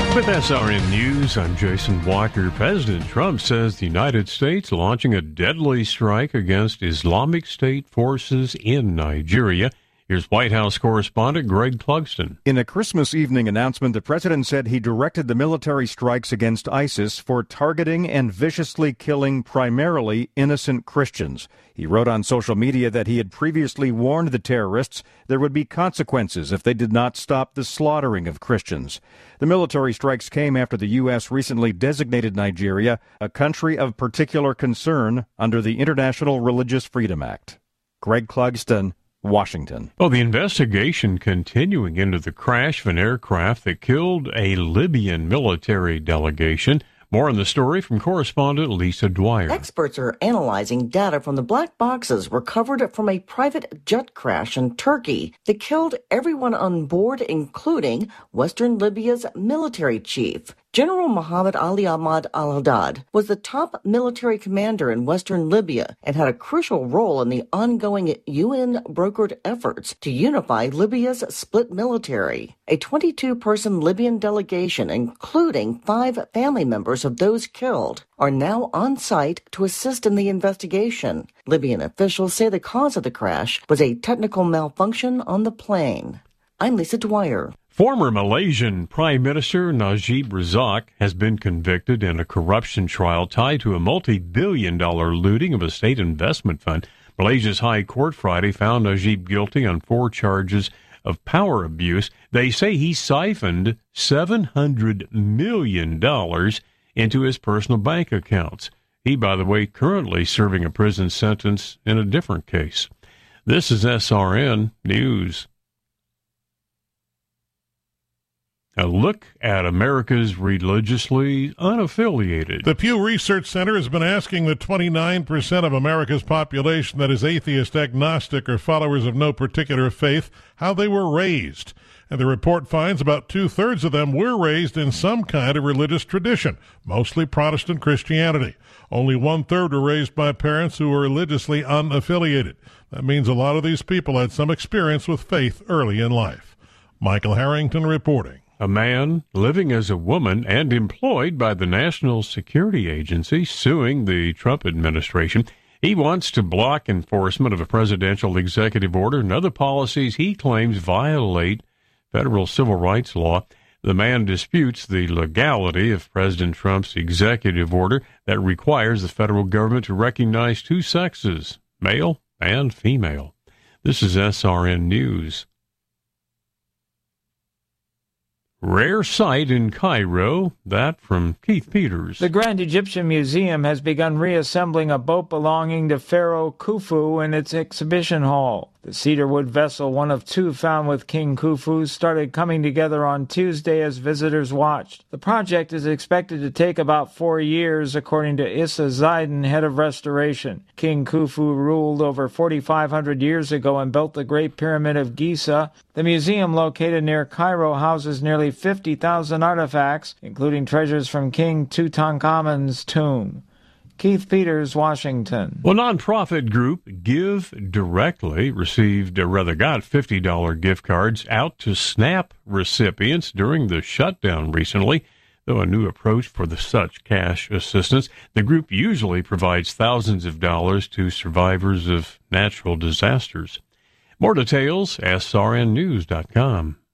With SRN News, I'm Jason Walker. President Trump says the United States launching a deadly strike against Islamic State forces in Nigeria. Here's White House correspondent Greg Clugston. In a Christmas evening announcement, the president said he directed the military strikes against ISIS for targeting and viciously killing primarily innocent Christians. He wrote on social media that he had previously warned the terrorists there would be consequences if they did not stop the slaughtering of Christians. The military strikes came after the U.S. recently designated Nigeria a country of particular concern under the International Religious Freedom Act. Greg Clugston, Washington. Well, the investigation continuing into the crash of an aircraft that killed a Libyan military delegation. More on the story from correspondent Lisa Dwyer. Experts are analyzing data from the black boxes recovered from a private jet crash in Turkey that killed everyone on board, including Western Libya's military chief. General Muhammad Ali Ahmad al-Haddad was the top military commander in Western Libya and had a crucial role in the ongoing UN-brokered efforts to unify Libya's split military. A 22-person Libyan delegation, including 5 family members of those killed, are now on site to assist in the investigation. Libyan officials say the cause of the crash was a technical malfunction on the plane. I'm Lisa Dwyer. Former Malaysian Prime Minister Najib Razak has been convicted in a corruption trial tied to a multi-billion-dollar looting of a state investment fund. Malaysia's High Court Friday found Najib guilty on 4 charges of power abuse. They say he siphoned $700 million into his personal bank accounts. He, by the way, currently serving a prison sentence in a different case. This is SRN News. A look at America's religiously unaffiliated. The Pew Research Center has been asking the 29% of America's population that is atheist, agnostic, or followers of no particular faith how they were raised. And the report finds about 2/3 of them were raised in some kind of religious tradition, mostly Protestant Christianity. Only 1/3 were raised by parents who were religiously unaffiliated. That means a lot of these people had some experience with faith early in life. Michael Harrington reporting. A man living as a woman and employed by the National Security Agency suing the Trump administration. He wants to block enforcement of a presidential executive order and other policies he claims violate federal civil rights law. The man disputes the legality of President Trump's executive order that requires the federal government to recognize 2 sexes, male and female. This is SRN News. Rare sight in Cairo, that from Keith Peters. The Grand Egyptian Museum has begun reassembling a boat belonging to Pharaoh Khufu in its exhibition hall. The cedarwood vessel, one of 2 found with King Khufu, started coming together on Tuesday as visitors watched. The project is expected to take about 4 years, according to Issa Zaiden, head of restoration. King Khufu ruled over 4,500 years ago and built the Great Pyramid of Giza. The museum, located near Cairo, houses nearly 50,000 artifacts, including treasures from King Tutankhamun's tomb. Keith Peters, Washington. Well, nonprofit group Give Directly got $50 gift cards out to SNAP recipients during the shutdown recently. Though a new approach for such cash assistance, the group usually provides thousands of dollars to survivors of natural disasters. More details, srnnews.com.